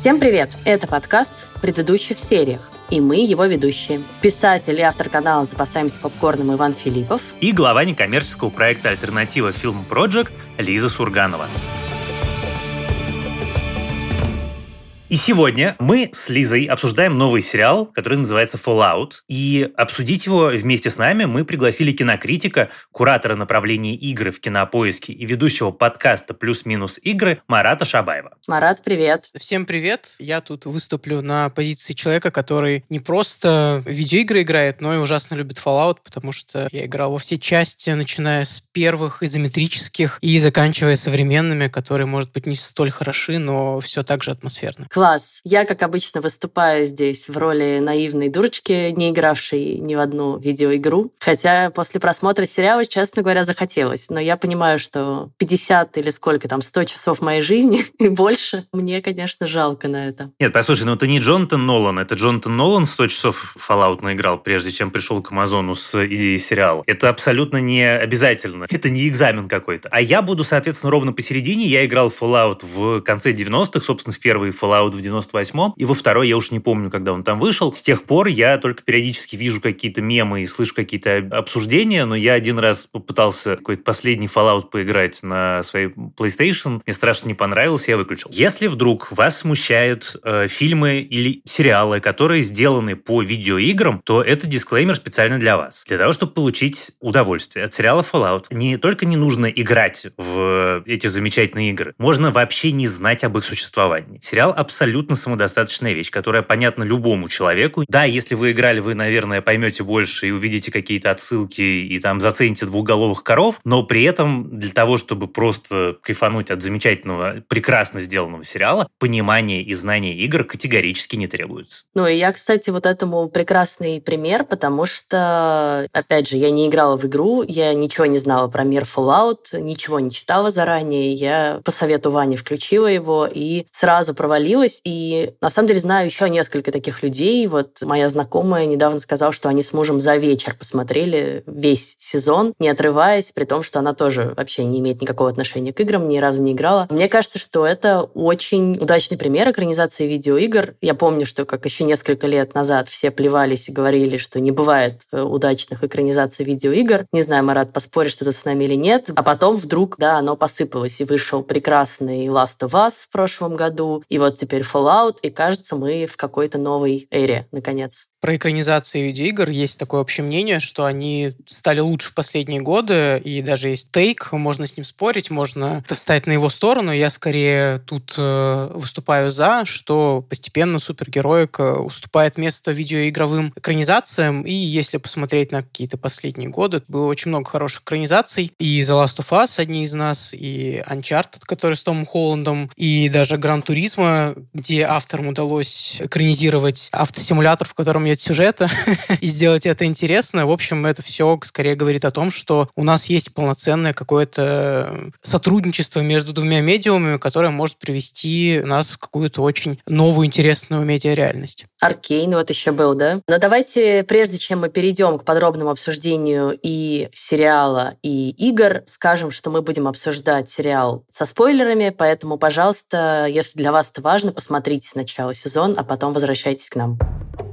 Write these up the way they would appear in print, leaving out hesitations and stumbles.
Всем привет! Это подкаст в предыдущих сериях, и мы его ведущие. Писатель и автор канала «Запасаемся попкорном» Иван Филиппов и глава некоммерческого проекта «Альтернатива Film Project» Лиза Сурганова. И сегодня мы с Лизой обсуждаем новый сериал, который называется Fallout. И обсудить его вместе с нами мы пригласили кинокритика, куратора направления игры в Кинопоиске и ведущего подкаста «Плюс-минус игры» Марата Шабаева. Марат, привет! Всем привет! Я тут выступлю на позиции человека, который не просто в видеоигры играет, но и ужасно любит Fallout, потому что я играл во все части, начиная с первых изометрических и заканчивая современными, которые, может быть, не столь хороши, но все так же атмосферны. Класс. Я, как обычно, выступаю здесь в роли наивной дурочки, не игравшей ни в одну видеоигру. Хотя после просмотра сериала, честно говоря, захотелось. Но я понимаю, что 50 или сколько там, 100 часов моей жизни и больше, мне, конечно, жалко на это. Нет, послушай, это не Джонатан Нолан. Это Джонатан Нолан 100 часов Fallout наиграл, прежде чем пришел к Амазону с идеей сериала. Это абсолютно не обязательно. Это не экзамен какой-то. А я буду, соответственно, ровно посередине. Я играл в Fallout в конце 90-х, собственно, в первый Fallout в 98-м, и во второй я уж не помню, когда он там вышел. С тех пор я только периодически вижу какие-то мемы и слышу какие-то обсуждения, но я один раз попытался какой-то последний Fallout поиграть на своей PlayStation, мне страшно не понравилось, я выключил. Если вдруг вас смущают фильмы или сериалы, которые сделаны по видеоиграм, то это дисклеймер специально для вас. Для того, чтобы получить удовольствие от сериала Fallout, не только не нужно играть в эти замечательные игры, можно вообще не знать об их существовании. Сериал абсолютно самодостаточная вещь, которая понятна любому человеку. Да, если вы играли, вы, наверное, поймете больше и увидите какие-то отсылки и там зацените двухголовых коров, но при этом для того, чтобы просто кайфануть от замечательного, прекрасно сделанного сериала, понимание и знание игр категорически не требуется. Ну и я, кстати, вот этому прекрасный пример, потому что, опять же, я не играла в игру, я ничего не знала про мир Fallout, ничего не читала заранее, я по совету Вани включила его и сразу провалилась. И на самом деле знаю еще несколько таких людей. Вот моя знакомая недавно сказала, что они с мужем за вечер посмотрели весь сезон, не отрываясь, при том, что она тоже вообще не имеет никакого отношения к играм, ни разу не играла. Мне кажется, что это очень удачный пример экранизации видеоигр. Я помню, что как еще несколько лет назад все плевались и говорили, что не бывает удачных экранизаций видеоигр. Не знаю, Марат, поспоришь ты тут с нами или нет. А потом вдруг, да, оно посыпалось, и вышел прекрасный Last of Us в прошлом году, и вот теперь Fallout, и кажется, мы в какой-то новой эре, наконец. Про экранизации видеоигр есть такое общее мнение, что они стали лучше в последние годы, и даже есть тейк, можно с ним спорить, можно встать на его сторону. Я скорее тут выступаю за, что постепенно супергероика уступает место видеоигровым экранизациям, и если посмотреть на какие-то последние годы, было очень много хороших экранизаций, и The Last of Us, одни из нас, и Uncharted, который с Томом Холландом, и даже Gran Turismo, где авторам удалось экранизировать автосимулятор, в котором нет сюжета, и сделать это интересно. В общем, это все скорее говорит о том, что у нас есть полноценное какое-то сотрудничество между двумя медиумами, которое может привести нас в какую-то очень новую, интересную медиареальность. Аркейн вот еще был, да? Но давайте, прежде чем мы перейдем к подробному обсуждению и сериала, и игр, скажем, что мы будем обсуждать сериал со спойлерами, поэтому, пожалуйста, если для вас это важно, посмотрите сначала сезон, а потом возвращайтесь к нам.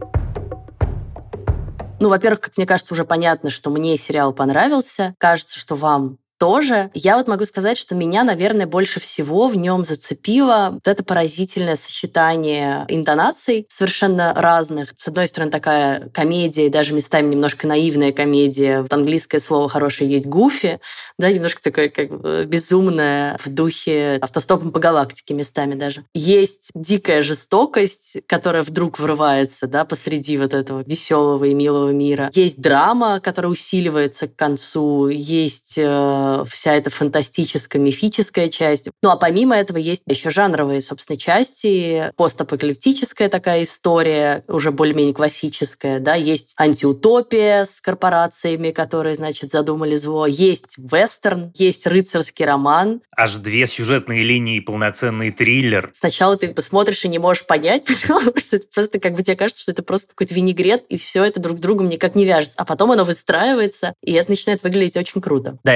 Ну, во-первых, как мне кажется, уже понятно, что мне сериал понравился. Кажется, что вам тоже. Я вот могу сказать, что меня, наверное, больше всего в нем зацепило вот это поразительное сочетание интонаций совершенно разных. С одной стороны, такая комедия, и даже местами немножко наивная комедия. Вот английское слово хорошее есть «гуфи», да, немножко такое как бы безумное в духе «Автостопом по галактике» местами даже. Есть дикая жестокость, которая вдруг врывается, да, посреди вот этого веселого и милого мира. Есть драма, которая усиливается к концу. Есть вся эта фантастическая, мифическая часть. Ну а помимо этого есть еще жанровые, собственно, части, постапокалиптическая такая история, уже более-менее классическая, да, есть антиутопия с корпорациями, которые, значит, задумали зло, есть вестерн, есть рыцарский роман. Аж 2 сюжетные линии и полноценный триллер. Сначала ты посмотришь и не можешь понять, потому что это просто как бы тебе кажется, что это просто какой-то винегрет, и все это друг с другом никак не вяжется. А потом оно выстраивается, и это начинает выглядеть очень круто. Да, я с тобой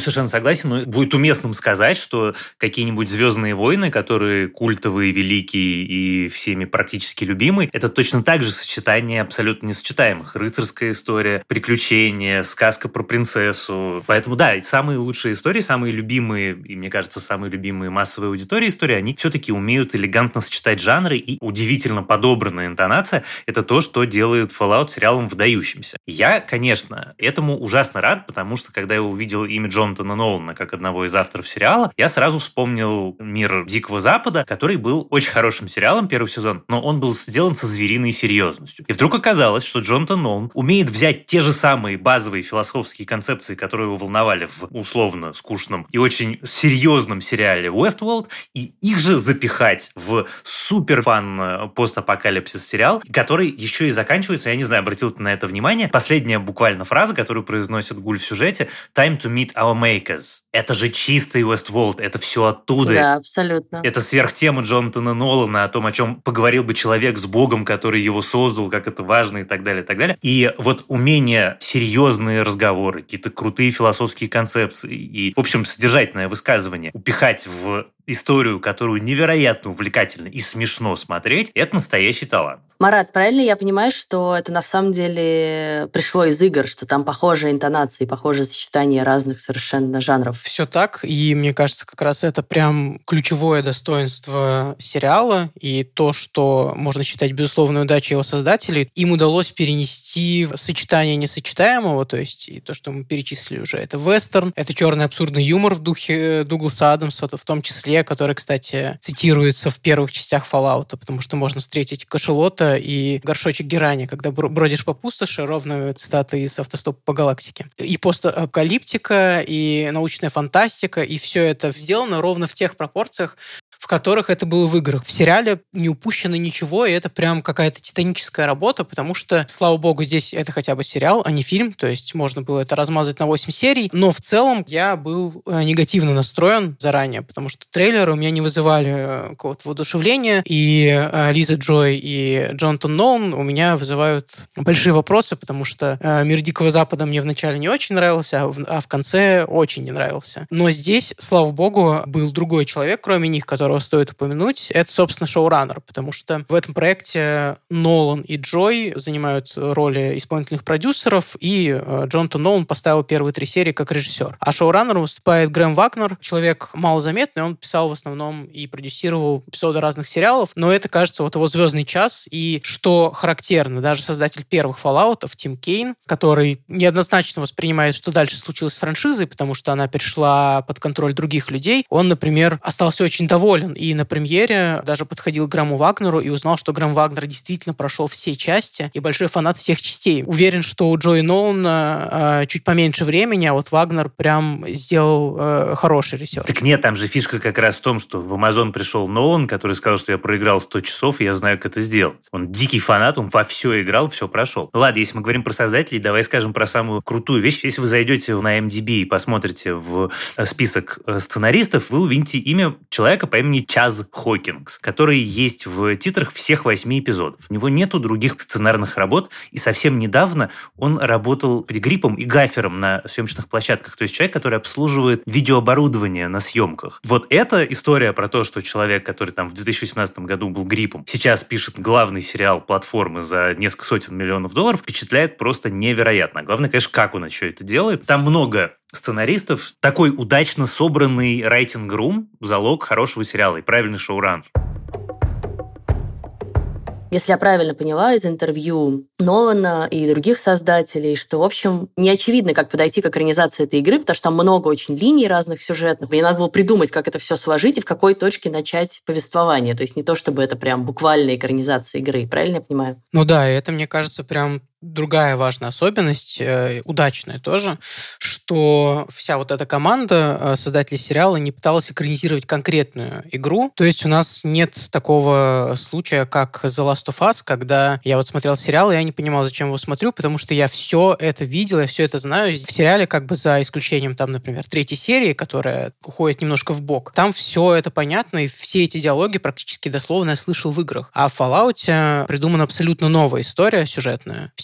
совершенно согласен, но будет уместным сказать, что какие-нибудь «Звездные войны», которые культовые, великие и всеми практически любимые, это точно так же сочетание абсолютно несочетаемых. Рыцарская история, приключения, сказка про принцессу. Поэтому, да, самые лучшие истории, самые любимые, и, мне кажется, самые любимые массовые аудитории истории, они все-таки умеют элегантно сочетать жанры, и удивительно подобранная интонация – это то, что делает Fallout сериалом выдающимся. Я, конечно, этому ужасно рад, потому что, когда я увидел имя Джонатана Нолана как одного из авторов сериала, я сразу вспомнил «Мир Дикого Запада», который был очень хорошим сериалом первый сезон, но он был сделан со звериной серьезностью. И вдруг оказалось, что Джонатан Нолан умеет взять те же самые базовые философские концепции, которые его волновали в условно скучном и очень серьезном сериале Westworld, и их же запихать в супер-фан постапокалипсис сериал, который еще и заканчивается, я не знаю, обратил ты на это внимание, последняя буквально фраза, которую произносит Гуль в сюжете: «Time to meet our makers». Это же чистый Westworld, это все оттуда. Да, абсолютно. Это сверхтема Джонатана Нолана о том, о чем поговорил бы человек с Богом, который его создал, как это важно и так далее, и так далее. И вот умение серьезные разговоры, какие-то крутые философские концепции и, в общем, содержательное высказывание упихать в историю, которую невероятно увлекательно и смешно смотреть, это настоящий талант. Марат, правильно я понимаю, что это на самом деле пришло из игр, что там похожие интонации, похожее сочетание разных совершенно жанров? Все так, и мне кажется, как раз это прям ключевое достоинство сериала, и то, что можно считать безусловной удачей его создателей. Им удалось перенести сочетание несочетаемого, то есть и то, что мы перечислили уже. Это вестерн, это черный абсурдный юмор в духе Дугласа Адамса, в том числе, который, кстати, цитируется в первых частях Fallout, потому что можно встретить кашалота и горшочек герани, когда бродишь по пустоши, ровно цитаты из «Автостопа по галактике». И постапокалиптика, и научная фантастика, и все это сделано ровно в тех пропорциях, в которых это было в играх. В сериале не упущено ничего, и это прям какая-то титаническая работа, потому что, слава богу, здесь это хотя бы сериал, а не фильм, то есть можно было это размазать на 8 серий, но в целом я был негативно настроен заранее, потому что трейлеры у меня не вызывали какого-то воодушевления, и Лиза Джой и Джонатан Нолан у меня вызывают большие вопросы, потому что «Мир Дикого Запада» мне вначале не очень нравился, а в конце очень не нравился. Но здесь, слава богу, был другой человек, кроме них, которого стоит упомянуть, это, собственно, шоураннер, потому что в этом проекте Нолан и Джой занимают роли исполнительных продюсеров, и Джонатан Нолан поставил первые 3 серии как режиссер. А шоураннером выступает Грэм Вагнер, человек малозаметный, он писал в основном и продюсировал эпизоды разных сериалов, но это, кажется, вот его звездный час, и что характерно, даже создатель первых Fallout'ов, Тим Кейн, который неоднозначно воспринимает, что дальше случилось с франшизой, потому что она перешла под контроль других людей, он, например, остался очень доволен. И на премьере даже подходил к Грэму Вагнеру и узнал, что Грэм Вагнер действительно прошел все части и большой фанат всех частей. Уверен, что у Джои Нолана чуть поменьше времени, а вот Вагнер прям сделал хороший ресерч. Так нет, там же фишка как раз в том, что в Amazon пришел Нолан, который сказал, что я проиграл 100 часов, и я знаю, как это сделать. Он дикий фанат, он во все играл, все прошел. Ну ладно, если мы говорим про создателей, давай скажем про самую крутую вещь. Если вы зайдете на IMDb и посмотрите в список сценаристов, вы увидите имя человека по имени Чаз Хокингс, который есть в титрах всех 8 эпизодов. У него нету других сценарных работ, и совсем недавно он работал гриппом и гафером на съемочных площадках. То есть человек, который обслуживает видеооборудование на съемках. Вот эта история про то, что человек, который там в 2018 году был гриппом, сейчас пишет главный сериал платформы за несколько сотен миллионов долларов, впечатляет просто невероятно. Главное, конечно, как он еще это делает. Там много сценаристов. Такой удачно собранный райтинг-рум – залог хорошего сериала и правильный шоураннер. Если я правильно поняла из интервью Нолана и других создателей, что, в общем, не очевидно, как подойти к экранизации этой игры, потому что там много очень линий разных сюжетных. Мне надо было придумать, как это все сложить и в какой точке начать повествование. То есть не то, чтобы это прям буквальная экранизация игры. Правильно я понимаю? Ну да, это, мне кажется, прям другая важная особенность, удачная тоже, что вся вот эта команда создателей сериала не пыталась экранизировать конкретную игру. То есть у нас нет такого случая, как The Last of Us, когда я вот смотрел сериал, и я не понимал, зачем его смотрю, потому что я все это видел, я все это знаю. В сериале, как бы за исключением, там, например, 3-й серии, которая уходит немножко в бок, там все это понятно, и все эти диалоги практически дословно я слышал в играх. А в Fallout придумана абсолютно новая история сюжетная.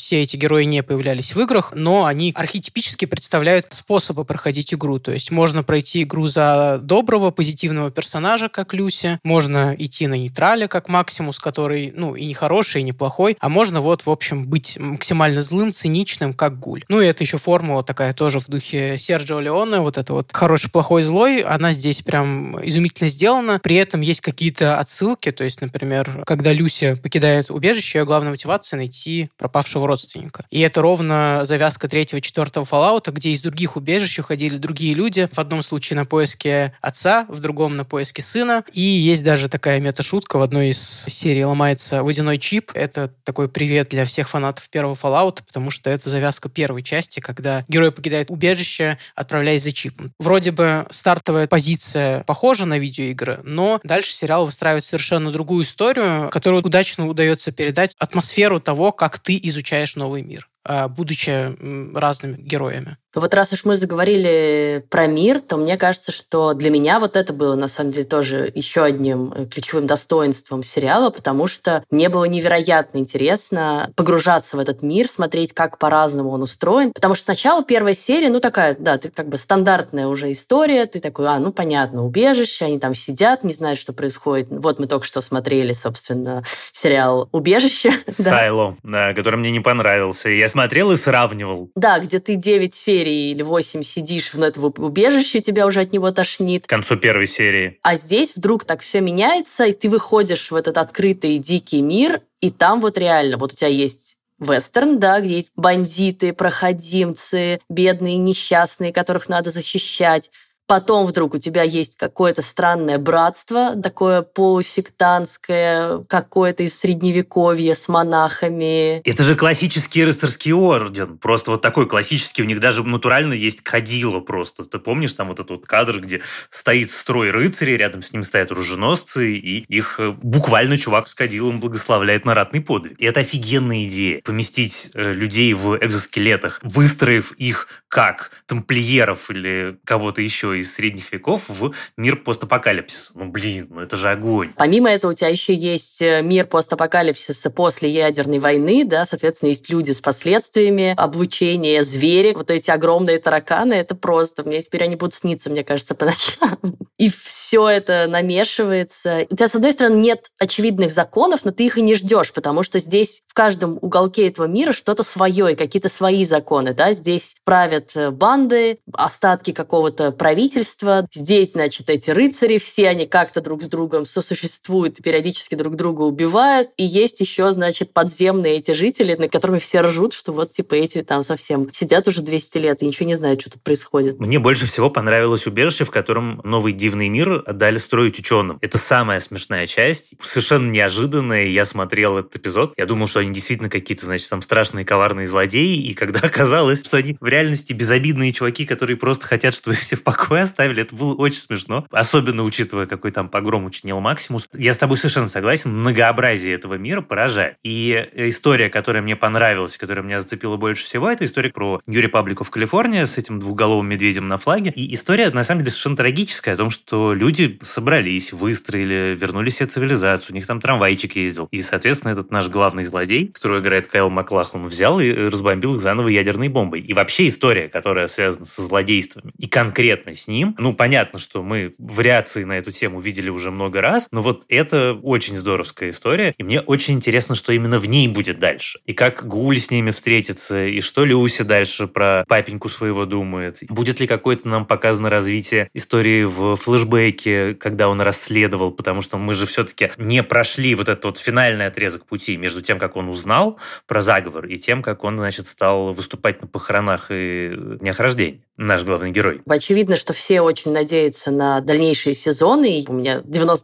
все эти герои не появлялись в играх, но они архетипически представляют способы проходить игру. То есть можно пройти игру за доброго, позитивного персонажа, как Люси, можно идти на нейтрале, как Максимус, который, и не хороший, и не плохой, а можно в общем, быть максимально злым, циничным, как Гуль. И это еще формула такая тоже в духе Серджио Леоне, вот это вот хороший, плохой, злой, она здесь прям изумительно сделана. При этом есть какие-то отсылки, то есть, например, когда Люси покидает убежище, ее главная мотивация — найти пропавшего родственника. И это ровно завязка 3-го и 4-го Fallout, где из других убежищ уходили другие люди. В одном случае на поиске отца, в другом на поиске сына. И есть даже такая мета-шутка. В одной из серий ломается водяной чип. Это такой привет для всех фанатов первого Fallout, потому что это завязка первой части, когда герой покидает убежище, отправляясь за чипом. Вроде бы стартовая позиция похожа на видеоигры, но дальше сериал выстраивает совершенно другую историю, которую удачно удается передать атмосферу того, как ты изучаешь новый мир, будучи разными героями. Вот раз уж мы заговорили про мир, то мне кажется, что для меня вот это было, на самом деле, тоже еще одним ключевым достоинством сериала, потому что мне было невероятно интересно погружаться в этот мир, смотреть, как по-разному он устроен. Потому что сначала первая серия, такая, да, ты как бы стандартная уже история, ты такой, понятно, убежище, они там сидят, не знают, что происходит. Вот мы только что смотрели, собственно, сериал «Убежище». Сайло, да, который мне не понравился. Я смотрел и сравнивал. Да, где ты 9 серий или 8 сидишь в этом убежище, тебя уже от него тошнит. К концу первой серии. А здесь вдруг так все меняется, и ты выходишь в этот открытый дикий мир, и там вот реально, вот у тебя есть вестерн, да, где есть бандиты, проходимцы, бедные, несчастные, которых надо защищать. Потом вдруг у тебя есть какое-то странное братство, такое полусектантское, какое-то из Средневековья с монахами. Это же классический рыцарский орден. Просто вот такой классический. У них даже натурально есть кадило просто. Ты помнишь там вот этот вот кадр, где стоит строй рыцарей, рядом с ним стоят оруженосцы, и их буквально чувак с кадилом благословляет на ратный подвиг. И это офигенная идея. Поместить людей в экзоскелетах, выстроив их как тамплиеров или кого-то еще из средних веков в мир постапокалипсиса. Это же огонь. Помимо этого у тебя еще есть мир постапокалипсиса после ядерной войны, да, соответственно, есть люди с последствиями облучения, звери, вот эти огромные тараканы, это просто, мне теперь они будут сниться, мне кажется, по ночам. И все это намешивается. У тебя, с одной стороны, нет очевидных законов, но ты их и не ждешь, потому что здесь в каждом уголке этого мира что-то свое и какие-то свои законы, да, здесь правят банды, остатки какого-то правительства. Здесь, значит, эти рыцари, все они как-то друг с другом сосуществуют, периодически друг друга убивают. И есть еще, значит, подземные эти жители, над которыми все ржут, что вот типа эти там совсем сидят уже 200 лет и ничего не знают, что тут происходит. Мне больше всего понравилось убежище, в котором новый дивный мир отдали строить ученым. Это самая смешная часть, совершенно неожиданная. Я смотрел этот эпизод, я думал, что они действительно какие-то, значит, там страшные коварные злодеи, и когда оказалось, что они в реальности безобидные чуваки, которые просто хотят, чтобы их все в покое оставили, это было очень смешно. Особенно учитывая, какой там погром учинил Максимус. Я с тобой совершенно согласен, многообразие этого мира поражает. И история, которая мне понравилась, которая меня зацепила больше всего, это история про New Republic of California с этим двухголовым медведем на флаге. И история, на самом деле, совершенно трагическая, о том, что люди собрались, выстроили, вернули себе цивилизацию, у них там трамвайчик ездил. И, соответственно, этот наш главный злодей, которого играет Кайл Маклахлан, взял и разбомбил их заново ядерной бомбой. И вообще история, которая связана со злодействами, и конкретно с ним, понятно, что мы вариации на эту тему видели уже много раз, но вот это очень здоровская история, и мне очень интересно, что именно в ней будет дальше. И как Гуль с ними встретится, и что Люси дальше про папеньку своего думает. Будет ли какое-то нам показано развитие истории в флешбеке, когда он расследовал, потому что мы же все-таки не прошли вот этот вот финальный отрезок пути между тем, как он узнал про заговор, и тем, как он, значит, стал выступать на похоронах и днях рождения. Наш главный герой. Очевидно, что все очень надеются на дальнейшие сезоны, и у меня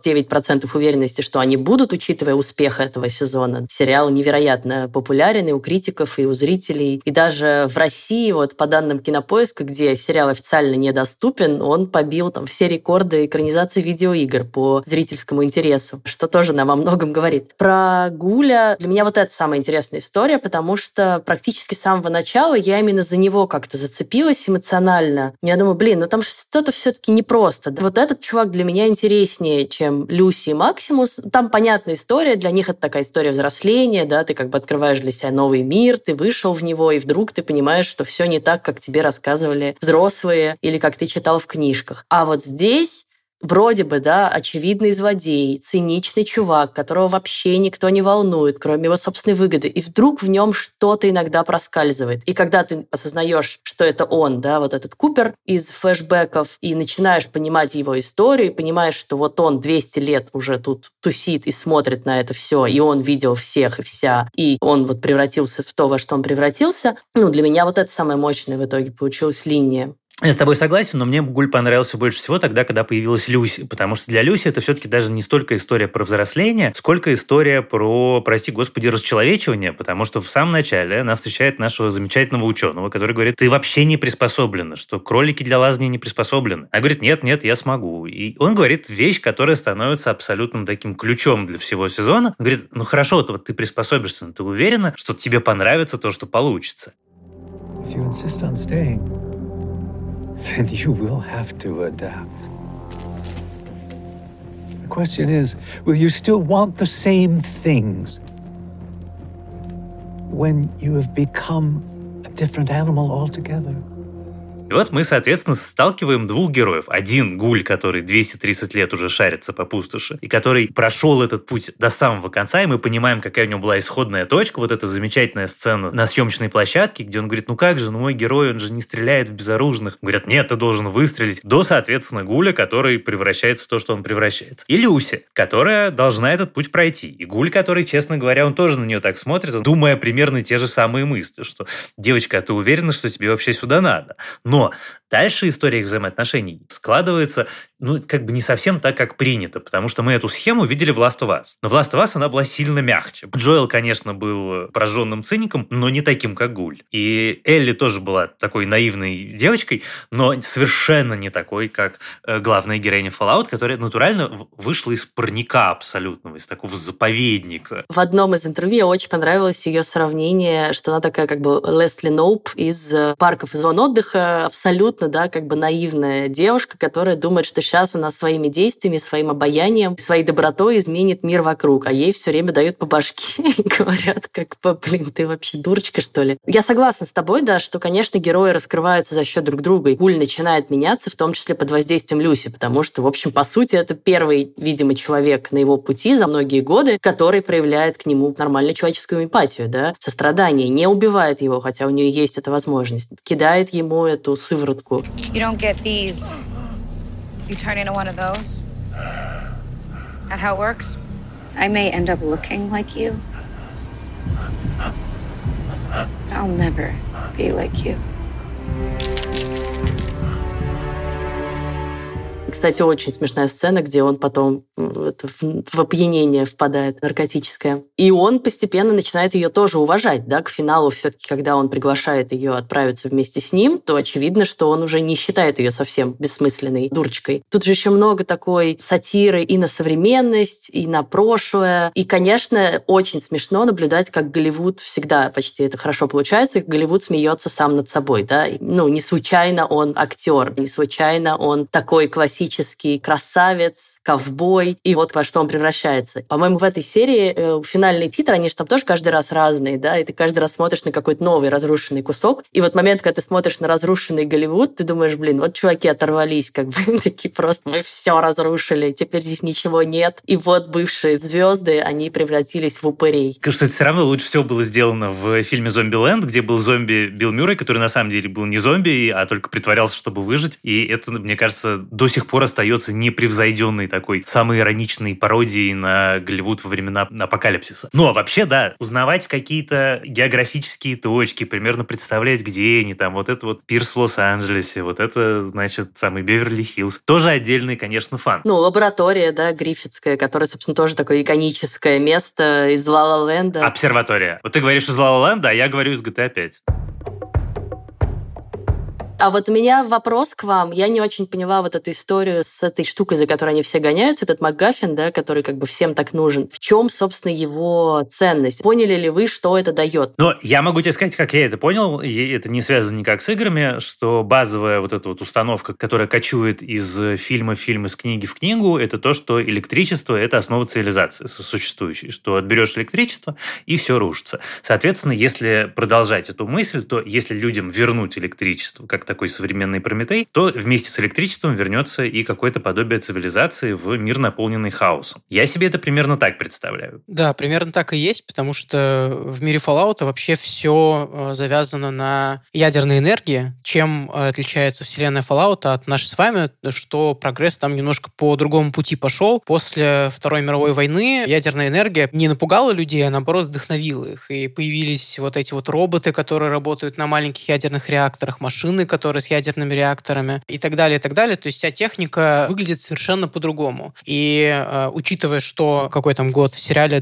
99% уверенности, что они будут, учитывая успех этого сезона. Сериал невероятно популярен и у критиков, и у зрителей. И даже в России, вот по данным Кинопоиска, где сериал официально недоступен, он побил там все рекорды экранизации видеоигр по зрительскому интересу, что тоже нам о многом говорит. Про Гуля для меня вот это самая интересная история, потому что практически с самого начала я именно за него как как-то зацепилась эмоционально. Я думаю, блин, там что-то все-таки непросто. Вот этот чувак для меня интереснее, чем Люси и Максимус. Там понятная история, для них это такая история взросления, да, ты как бы открываешь для себя новый мир, ты вышел в него, и вдруг ты понимаешь, что все не так, как тебе рассказывали взрослые или как ты читал в книжках. А вот здесь вроде бы, да, очевидный злодей, циничный чувак, которого вообще никто не волнует, кроме его собственной выгоды. И вдруг в нем что-то иногда проскальзывает. И когда ты осознаешь, что это он, да, вот этот Купер из флешбеков, и начинаешь понимать его историю, и понимаешь, что вот он 200 лет уже тут тусит и смотрит на это все, и он видел всех и вся, и он вот превратился в то, во что он превратился. Для меня вот это самая мощная в итоге получилась линия. Я с тобой согласен, но мне Гуль понравился больше всего тогда, когда появилась Люси, потому что для Люси это все-таки даже не столько история про взросление, сколько история про, прости господи, расчеловечивание, потому что в самом начале она встречает нашего замечательного ученого, который говорит, ты вообще не приспособлена, что кролики для лазания не приспособлены. Она говорит, нет, я смогу. И он говорит вещь, которая становится абсолютным таким ключом для всего сезона. Он говорит, хорошо, вот ты приспособишься, но ты уверена, что тебе понравится то, что получится? Then you will have to adapt. The question is, will you still want the same things when you have become a different animal altogether? И вот мы, соответственно, сталкиваем двух героев. Один Гуль, который 230 лет уже шарится по пустоши, и который прошел этот путь до самого конца, и мы понимаем, какая у него была исходная точка. Вот эта замечательная сцена на съемочной площадке, где он говорит, как же, мой герой, он же не стреляет в безоружных. Говорят, нет, ты должен выстрелить. До, соответственно, Гуля, который превращается в то, что он превращается. И Люси, которая должна этот путь пройти. И Гуль, который, честно говоря, он тоже на нее так смотрит, думая примерно те же самые мысли, что, девочка, а ты уверена, что тебе вообще сюда надо? Но дальше история их взаимоотношений складывается, не совсем так, как принято, потому что мы эту схему видели в Last of Us. Но в Last of Us она была сильно мягче. Джоэл, конечно, был прожженным циником, но не таким, как Гуль. И Элли тоже была такой наивной девочкой, но совершенно не такой, как главная героиня Fallout, которая натурально вышла из парника абсолютного, из такого заповедника. В одном из интервью очень понравилось ее сравнение, что она такая как бы Лесли Ноуп из парков и зон отдыха, абсолютно, да, как бы наивная девушка, которая думает, что сейчас она своими действиями, своим обаянием, своей добротой изменит мир вокруг, а ей все время дают по башке и говорят, ты вообще дурочка, что ли? Я согласна с тобой, да, что, конечно, герои раскрываются за счет друг друга, и Гуль начинает меняться, в том числе под воздействием Люси, потому что, в общем, по сути, это первый, видимо, человек на его пути за многие годы, который проявляет к нему нормальную человеческую эмпатию, да, сострадание, не убивает его, хотя у нее есть эта возможность, кидает ему эту сыворотку. You don't get these. You turn into one of those. That how it works? I may end up looking like you. I'll never be like you. Кстати, очень смешная сцена, где он потом в опьянение впадает наркотическое. И он постепенно начинает ее тоже уважать. Да? К финалу все-таки, когда он приглашает ее отправиться вместе с ним, то очевидно, что он уже не считает ее совсем бессмысленной дурочкой. Тут же еще много такой сатиры и на современность, и на прошлое. И, конечно, очень смешно наблюдать, как Голливуд всегда почти это хорошо получается, как Голливуд смеется сам над собой. Да? Не случайно он актер, не случайно он такой классический красавец, ковбой, и вот во что он превращается. По-моему, в этой серии финальные титры, они же там тоже каждый раз разные, да, и ты каждый раз смотришь на какой-то новый разрушенный кусок, и вот момент, когда ты смотришь на разрушенный Голливуд, ты думаешь, вот чуваки оторвались, как бы такие просто, вы все разрушили, теперь здесь ничего нет, и вот бывшие звезды, они превратились в упырей. Что это все равно лучше всего было сделано в фильме «Зомбиленд», где был зомби Билл Мюррей, который на самом деле был не зомби, а только притворялся, чтобы выжить, и это, мне кажется, до сих пор остается непревзойденной такой самой ироничной пародией на Голливуд во времена апокалипсиса. Ну, а вообще, да, узнавать какие-то географические точки, примерно представлять, где они там, вот это вот пирс в Лос-Анджелесе, вот это, значит, самый Беверли-Хиллз. Тоже отдельный, конечно, фан. Лаборатория, да, Гриффитская, которая, собственно, тоже такое иконическое место из Ла Ла Ленда. Обсерватория. Вот ты говоришь из Ла Ла Ленда, а я говорю из GTA 5. А вот у меня вопрос к вам. Я не очень поняла вот эту историю с этой штукой, за которой они все гоняются, этот МакГаффин, да, который как бы всем так нужен. В чем, собственно, его ценность? Поняли ли вы, что это дает? Но я могу тебе сказать, как я это понял, и это не связано никак с играми, что базовая вот эта вот установка, которая кочует из фильма в фильм, из книги в книгу, это то, что электричество – это основа цивилизации существующей, что отберешь электричество, и все рушится. Соответственно, если продолжать эту мысль, то если людям вернуть электричество, как такой современный Прометей, то вместе с электричеством вернется и какое-то подобие цивилизации в мир, наполненный хаосом. Я себе это примерно так представляю. Да, примерно так и есть, потому что в мире Fallout вообще все завязано на ядерной энергии. Чем отличается вселенная Fallout от нашей с вами, что прогресс там немножко по другому пути пошел. После Второй мировой войны ядерная энергия не напугала людей, а наоборот вдохновила их. И появились вот эти вот роботы, которые работают на маленьких ядерных реакторах, машины, которые с ядерными реакторами и так далее, и так далее. То есть вся техника выглядит совершенно по-другому. И учитывая, что какой там год в сериале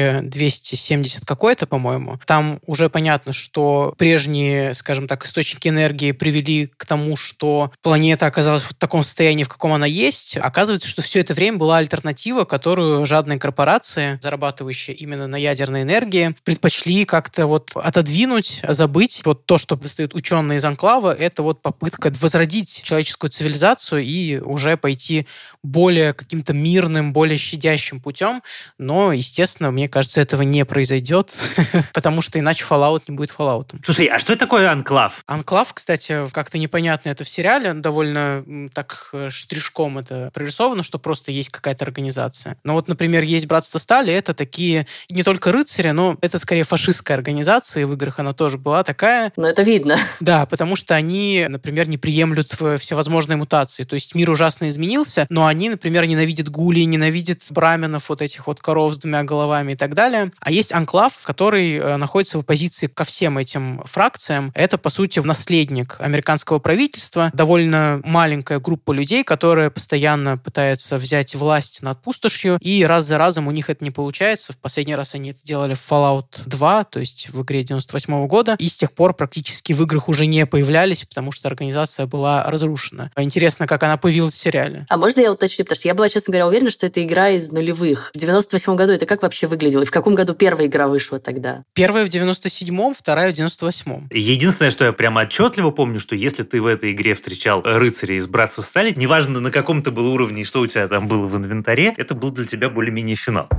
2270 какой-то, по-моему, там уже понятно, что прежние, скажем так, источники энергии привели к тому, что планета оказалась в таком состоянии, в каком она есть. Оказывается, что все это время была альтернатива, которую жадные корпорации, зарабатывающие именно на ядерной энергии, предпочли как-то вот отодвинуть, забыть. Вот то, что достают ученые из Анклава, это вот попытка возродить человеческую цивилизацию и уже пойти более каким-то мирным, более щадящим путем. Но, естественно, мне кажется, этого не произойдет, потому что иначе Fallout не будет Fallout. Слушай, а что это такое Анклав? Анклав, кстати, как-то непонятно это в сериале, довольно так штришком это прорисовано, что просто есть какая-то организация. Но вот, например, есть Братство Стали, это такие не только рыцари, но это скорее фашистская организация, и в играх она тоже была такая. Но это видно. Да, потому что они, например, не приемлют всевозможные мутации. То есть мир ужасно изменился, но они, например, ненавидят гулей, ненавидят браминов, вот этих вот коров с двумя головами и так далее. А есть Анклав, который находится в оппозиции ко всем этим фракциям. Это, по сути, наследник американского правительства, довольно маленькая группа людей, которая постоянно пытается взять власть над пустошью, и раз за разом у них это не получается. В последний раз они это сделали в Fallout 2, то есть в игре 98 года, и с тех пор практически в играх уже не появлялись, потому что организация была разрушена. Интересно, как она появилась в сериале. А можно я уточню? Потому что я была, честно говоря, уверена, что это игра из нулевых. В 98 году это как вообще выглядело? И в каком году первая игра вышла тогда? Первая в 97-м, вторая в 98-м. Единственное, что я прямо отчетливо помню, что если ты в этой игре встречал рыцарей из Братства Стали, неважно, на каком ты был уровне и что у тебя там было в инвентаре, это был для тебя более-менее финал.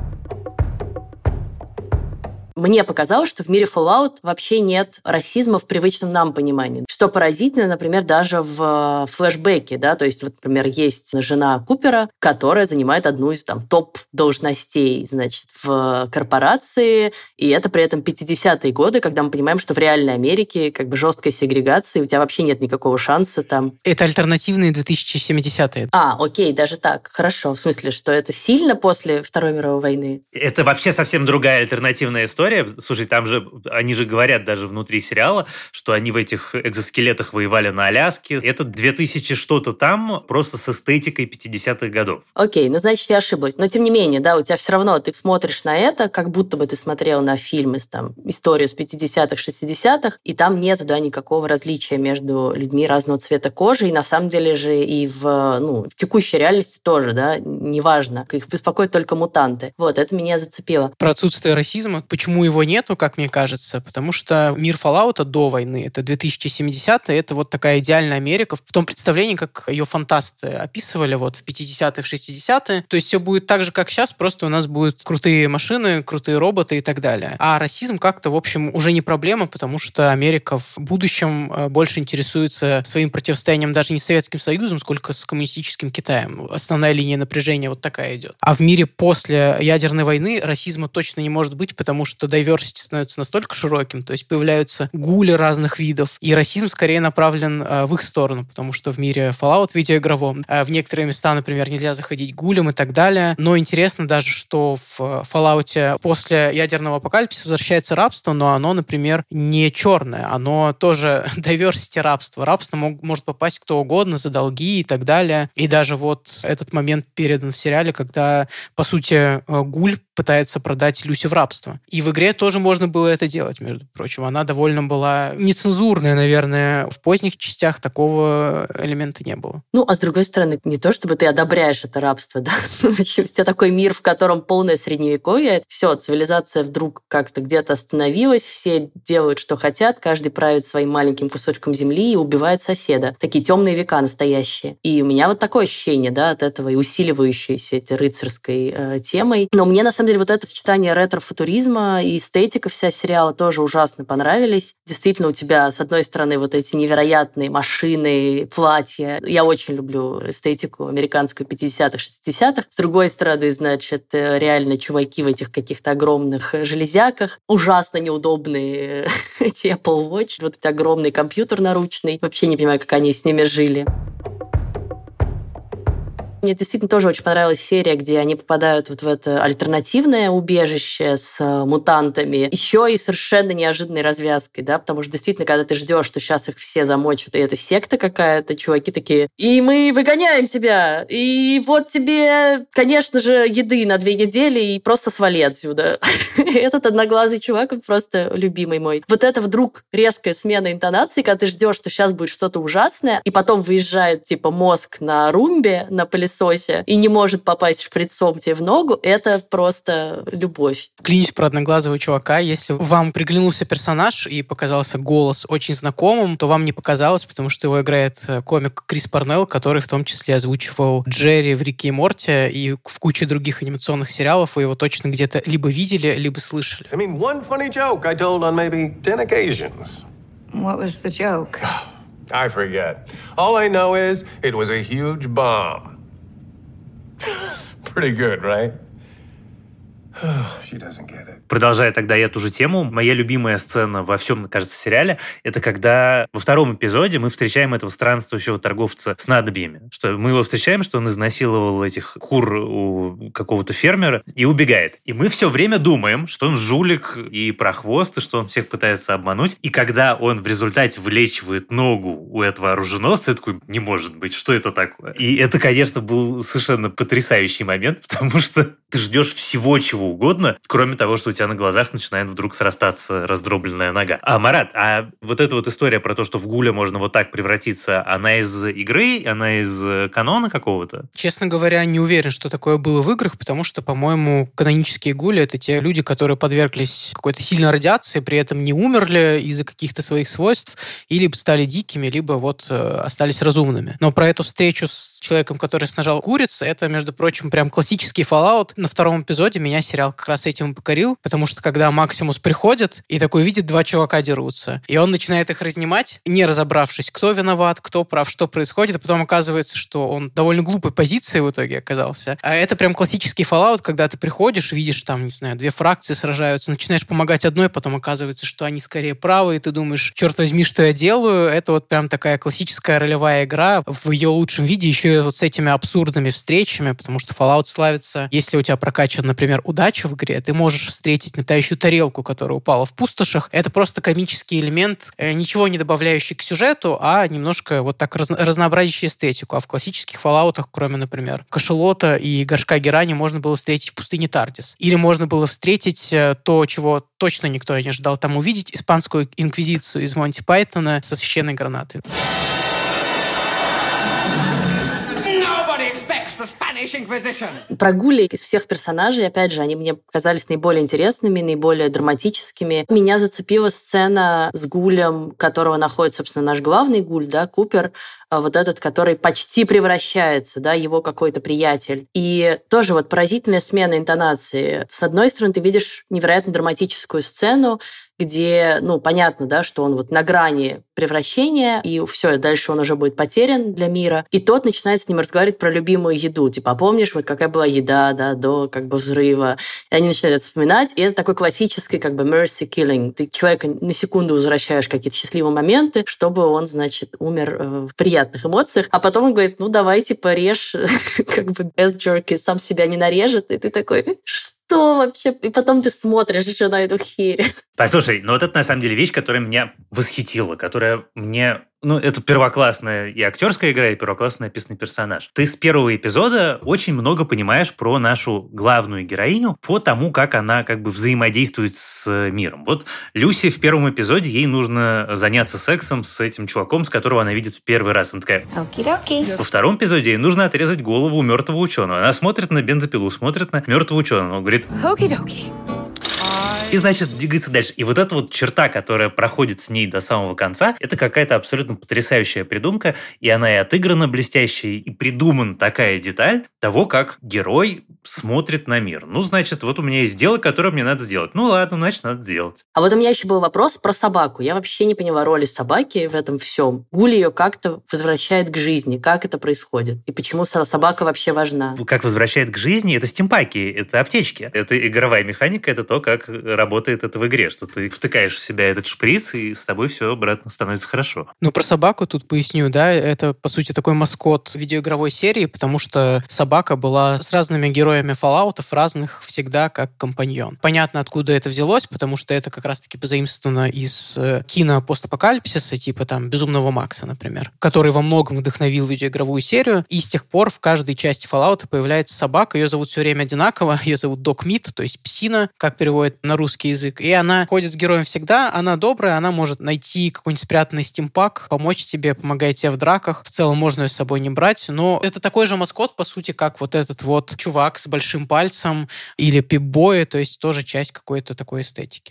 Мне показалось, что в мире Fallout вообще нет расизма в привычном нам понимании. Что поразительно, например, даже в флешбеке, да, то есть, вот, например, есть жена Купера, которая занимает одну из там топ-должностей, значит, в корпорации, и это при этом 50-е годы, когда мы понимаем, что в реальной Америке как бы жесткая сегрегация, и у тебя вообще нет никакого шанса там. Это альтернативные 2070-е. Окей, даже так, хорошо, в смысле, что это сильно после Второй мировой войны? Это вообще совсем другая альтернативная история. Слушай, там же, они же говорят даже внутри сериала, что они в этих экзоскелетах воевали на Аляске. Это 2000 что-то там, просто с эстетикой 50-х годов. Окей, ну, значит, я ошиблась. Но, тем не менее, да, у тебя все равно, ты смотришь на это, как будто бы ты смотрел на фильмы, там, историю с 50-х, 60-х, и там нету, да, никакого различия между людьми разного цвета кожи, и на самом деле же и в текущей реальности тоже, да, неважно. Их беспокоят только мутанты. Вот, это меня зацепило. Про отсутствие расизма. Почему его нету, как мне кажется? Потому что мир Fallout до войны, это 2070-е, это вот такая идеальная Америка в том представлении, как ее фантасты описывали вот в 50-е, в 60-е. То есть все будет так же, как сейчас, просто у нас будут крутые машины, крутые роботы и так далее. А расизм как-то, в общем, уже не проблема, потому что Америка в будущем больше интересуется своим противостоянием даже не с Советским Союзом, сколько с коммунистическим Китаем. Основная линия напряжения вот такая идет. А в мире после ядерной войны расизма точно не может быть, потому что diversity становится настолько широким, то есть появляются гули разных видов, и расизм скорее направлен в их сторону, потому что в мире Fallout видеоигровом в некоторые места, например, нельзя заходить гулям и так далее. Но интересно даже, что в Fallout после ядерного апокалипсиса возвращается рабство, но оно, например, не черное, оно тоже diversity рабство. Рабство может попасть кто угодно за долги и так далее. И даже вот этот момент передан в сериале, когда, по сути, гуль пытается продать Люси в рабство. И в игре игре тоже можно было это делать, между прочим. Она довольно была нецензурная, наверное. В поздних частях такого элемента не было. Ну, а с другой стороны, не то чтобы ты одобряешь это рабство, да? В общем, у тебя такой мир, в котором полное средневековье. Все, цивилизация вдруг как-то где-то остановилась, все делают, что хотят, каждый правит своим маленьким кусочком земли и убивает соседа. Такие темные века настоящие. И у меня вот такое ощущение, да, от этого и усиливающееся этой рыцарской темой. Но мне, на самом деле, вот это сочетание ретро-футуризма и эстетика вся сериала тоже ужасно понравились. Действительно, у тебя, с одной стороны, вот эти невероятные машины, платья. Я очень люблю эстетику американскую 50-х, 60-х. С другой стороны, значит, реально чуваки в этих каких-то огромных железяках. Ужасно неудобные эти Apple Watch. Вот этот огромный компьютер наручный. Вообще не понимаю, как они с ними жили. Мне действительно тоже очень понравилась серия, где они попадают вот в это альтернативное убежище с мутантами. Еще и совершенно неожиданной развязкой, да, потому что действительно, когда ты ждешь, что сейчас их все замочат, и это секта какая-то, чуваки такие, и мы выгоняем тебя, и вот тебе, конечно же, еды на 2 недели, и просто свали отсюда. Этот одноглазый чувак, он просто любимый мой. Вот это вдруг резкая смена интонации, когда ты ждешь, что сейчас будет что-то ужасное, и потом выезжает типа мозг на румбе, на пылесосе, и не может попасть шприцом тебе в ногу, это просто любовь. Клянусь про одноглазого чувака. Если вам приглянулся персонаж и показался голос очень знакомым, то вам не показалось, потому что его играет комик Крис Парнелл, который в том числе озвучивал Джерри в «Рике и Морти» и в куче других анимационных сериалов. Вы его точно где-то либо видели, либо слышали. I mean, one funny joke I told on maybe 10 occasions. What was the joke? I forget. All I know is it was a huge bomb. Pretty good, right? She doesn't get it. Продолжая тогда эту же тему, моя любимая сцена во всем, кажется, сериале, это когда во 2-м эпизоде мы встречаем этого странствующего торговца снадобьями. Что мы его встречаем, что он изнасиловал этих кур у какого-то фермера и убегает. И мы все время думаем, что он жулик и прохвост, и что он всех пытается обмануть. И когда он в результате вылечивает ногу у этого оруженосца, я такой, не может быть, что это такое? И это, конечно, был совершенно потрясающий момент, потому что ты ждешь всего, чего угодно, кроме того, что у тебя на глазах начинает вдруг срастаться раздробленная нога. Марат, а вот эта вот история про то, что в Гуля можно вот так превратиться, она из игры, она из канона какого-то? Честно говоря, не уверен, что такое было в играх, потому что, по-моему, канонические Гули — это те люди, которые подверглись какой-то сильной радиации, при этом не умерли из-за каких-то своих свойств, и либо стали дикими, либо вот остались разумными. Но про эту встречу с человеком, который снажал куриц, это, между прочим, прям классический Fallout. На 2-м эпизоде меня сериал как раз этим покорил, потому что когда Максимус приходит и такой видит 2 чувака дерутся, и он начинает их разнимать, не разобравшись, кто виноват, кто прав, что происходит, а потом оказывается, что он в довольно глупой позиции в итоге оказался. А это прям классический Fallout, когда ты приходишь, видишь там, не знаю, 2 фракции сражаются, начинаешь помогать одной, потом оказывается, что они скорее правы, и ты думаешь, черт возьми, что я делаю? Это вот прям такая классическая ролевая игра в ее лучшем виде, еще и вот с этими абсурдными встречами, потому что Fallout славится, если у тебя прокачан, например, удача в игре, ты можешь встретить летающую тарелку, которая упала в пустошах. Это просто комический элемент, ничего не добавляющий к сюжету, а немножко вот так разнообразящий эстетику. А в классических Fallout'ах, кроме, например, кашалота и горшка герани, можно было встретить в пустыне Тардис. Или можно было встретить то, чего точно никто не ожидал там увидеть, испанскую инквизицию из Монти Пайтона со священной гранатой. Про Гулей из всех персонажей, опять же, они мне показались наиболее интересными, наиболее драматическими. Меня зацепила сцена с Гулем, которого находит, собственно, наш главный Гуль, да, Купер, вот этот, который почти превращается, да, его какой-то приятель. И тоже вот поразительная смена интонации. С одной стороны, ты видишь невероятно драматическую сцену, где, ну, понятно, да, что он вот на грани превращения, и все, дальше он уже будет потерян для мира. И тот начинает с ним разговаривать про любимую еду. Типа, а помнишь, вот какая была еда, да, до как бы взрыва? И они начинают это вспоминать, и это такой классический как бы mercy killing. Ты человека на секунду возвращаешь какие-то счастливые моменты, чтобы он, значит, умер в приятных эмоциях. А потом он говорит, ну, давай, типа, режь, как бы без jerky, сам себя не нарежет. И ты такой, что вообще? И потом ты смотришь еще на эту херь. Послушай, ну вот это на самом деле вещь, которая меня восхитила, которая мне Это первоклассная и актерская игра, и первоклассно написанный персонаж. Ты с первого эпизода очень много понимаешь про нашу главную героиню, по тому, как она как бы взаимодействует с миром. Вот Люси в первом эпизоде, ей нужно заняться сексом с этим чуваком, с которого она видит в первый раз. Она такая... Оки-доки. Во втором эпизоде ей нужно отрезать голову мертвого ученого. Она смотрит на бензопилу, смотрит на мертвого ученого. Он говорит... Оки-доки. И, значит, двигается дальше. И вот эта вот черта, которая проходит с ней до самого конца, это какая-то абсолютно потрясающая придумка, и она и отыграна блестяще, и придумана такая деталь того, как герой смотрит на мир. Значит, вот у меня есть дело, которое мне надо сделать. Ладно, значит, надо сделать. А вот у меня еще был вопрос про собаку. Я вообще не поняла роли собаки в этом всем. Гули ее как-то возвращает к жизни. Как это происходит? И почему собака вообще важна? Как возвращает к жизни? Это стимпаки, это аптечки. Это игровая механика, это то, как работает это в игре, что ты втыкаешь в себя этот шприц, и с тобой все обратно становится хорошо. Про собаку тут поясню, да, это, по сути, такой маскот видеоигровой серии, потому что собака была с разными героями Fallout'ов, разных всегда как компаньон. Понятно, откуда это взялось, потому что это как раз-таки позаимствовано из кино постапокалипсиса, типа там «Безумного Макса», например, который во многом вдохновил видеоигровую серию, и с тех пор в каждой части Fallout'а появляется собака, ее зовут все время одинаково, ее зовут Док Мит, то есть псина, как переводит на русский язык, и она ходит с героем всегда, она добрая, она может найти какой-нибудь спрятанный стимпак, помочь тебе, помогать тебе в драках. В целом можно ее с собой не брать, но это такой же маскот, по сути, как вот этот вот чувак с большим пальцем или Пип-Бой, то есть тоже часть какой-то такой эстетики.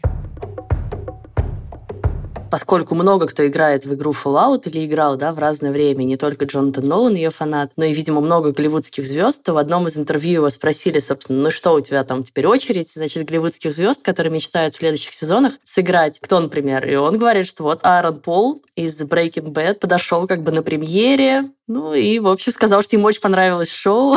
Поскольку много кто играет в игру Fallout или играл, в разное время, не только Джонатан Нолан, ее фанат, но и, видимо, много голливудских звезд, то в одном из интервью его спросили, собственно, что у тебя там теперь очередь, значит, голливудских звезд, которые мечтают в следующих сезонах сыграть. Кто, например? И он говорит, что вот Аарон Пол из Breaking Bad подошел как бы на премьере, и, в общем, сказал, что ему очень понравилось шоу.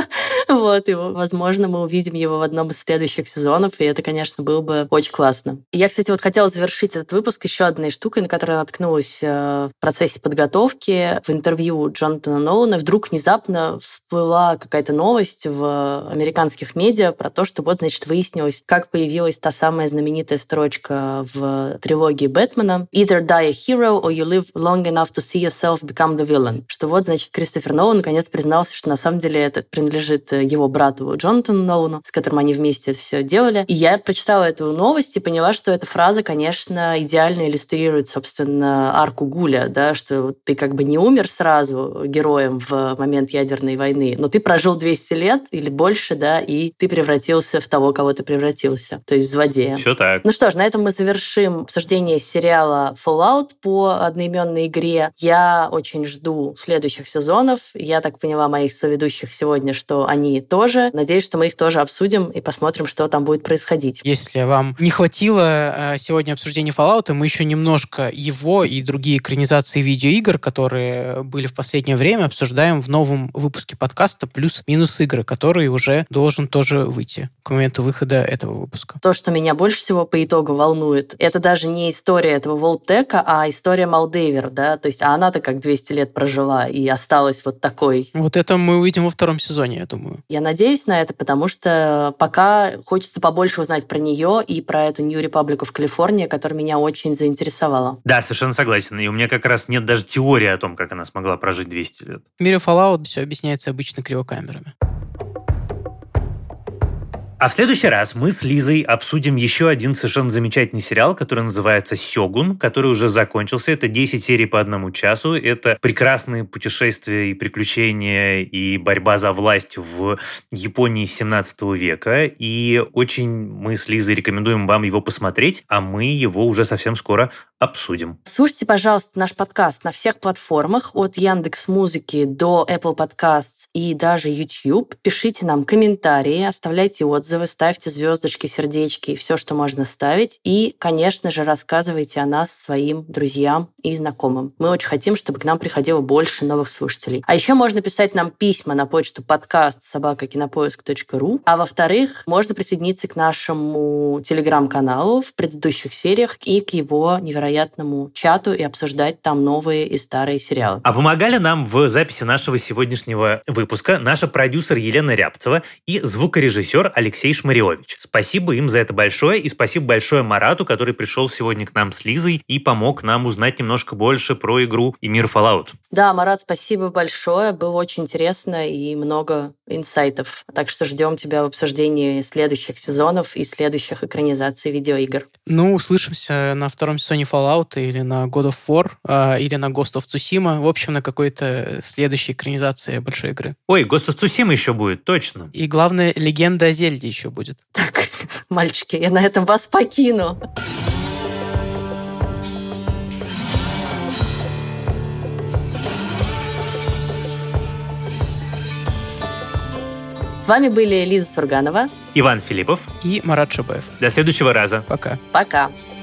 И, возможно, мы увидим его в одном из следующих сезонов, и это, конечно, было бы очень классно. И я, кстати, хотела завершить этот выпуск еще одной штукой, на которую я наткнулась в процессе подготовки. В интервью Джонатана Нолана вдруг внезапно всплыла какая-то новость в американских медиа про то, что значит, выяснилось, как появилась та самая знаменитая строчка в трилогии Бэтмена «Either die a hero or you live long enough to see yourself become the villain». Что значит, Кристофер Нолан наконец признался, что на самом деле это принадлежит его брату Джонатану Нолану, с которым они вместе это все делали. И я прочитала эту новость и поняла, что эта фраза, конечно, идеально иллюстрирует, собственно, арку Гуля, что ты как бы не умер сразу героем в момент ядерной войны, но ты прожил 200 лет или больше, и ты превратился в того, кого ты превратился, то есть в злодея. Все так. Ну что ж, на этом мы завершим обсуждение сериала Fallout по одноименной игре. Я очень жду следующих сезонов. Я так поняла моих соведущих сегодня, что они тоже. Надеюсь, что мы их тоже обсудим и посмотрим, что там будет происходить. Если вам не хватило сегодня обсуждения Fallout, мы еще немножко его и другие экранизации видеоигр, которые были в последнее время, обсуждаем в новом выпуске подкаста «Плюс-минус игры», который уже должен тоже выйти к моменту выхода этого выпуска. То, что меня больше всего по итогу волнует, это даже не история этого Волтека, а история Молдейвер, то есть она-то как 200 лет прожила и осталась вот такой. Вот это мы увидим во втором сезоне, я думаю. Я надеюсь на это, потому что пока хочется побольше узнать про нее и про эту New Republic of California, которая меня очень заинтересовала. Да, совершенно согласен. И у меня как раз нет даже теории о том, как она смогла прожить 200 лет. В мире Fallout все объясняется обычно кривокамерами. А в следующий раз мы с Лизой обсудим еще один совершенно замечательный сериал, который называется «Сёгун», который уже закончился. Это 10 серий по 1 часу. Это прекрасные путешествия и приключения, и борьба за власть в Японии 17 века. И очень мы с Лизой рекомендуем вам его посмотреть, а мы его уже совсем скоро обсудим. Слушайте, пожалуйста, наш подкаст на всех платформах, от Яндекс.Музыки до Apple Podcasts и даже YouTube. Пишите нам комментарии, оставляйте отзывы, ставьте звездочки, сердечки, все, что можно ставить. И, конечно же, рассказывайте о нас своим друзьям и знакомым. Мы очень хотим, чтобы к нам приходило больше новых слушателей. А еще можно писать нам письма на почту podcast@kinopoisk.ru. А во-вторых, можно присоединиться к нашему телеграм-каналу в предыдущих сериях и к его невероятному чату и обсуждать там новые и старые сериалы. А помогали нам в записи нашего сегодняшнего выпуска наша продюсер Елена Рябцева и звукорежиссер Алексей Алексей Шмаревич. Спасибо им за это большое, и спасибо большое Марату, который пришел сегодня к нам с Лизой и помог нам узнать немножко больше про игру и мир Fallout. Да, Марат, спасибо большое. Было очень интересно и много инсайтов. Так что ждем тебя в обсуждении следующих сезонов и следующих экранизаций видеоигр. Ну, услышимся на втором сезоне Fallout или на God of War, или на Ghost of Tsushima. В общем, на какой-то следующей экранизации большой игры. Ой, Ghost of Tsushima еще будет, точно. И главное, легенда о Зельде еще будет. Так, мальчики, я на этом вас покину. С вами были Лиза Сурганова, Иван Филиппов и Марат Шабаев. До следующего раза. Пока. Пока.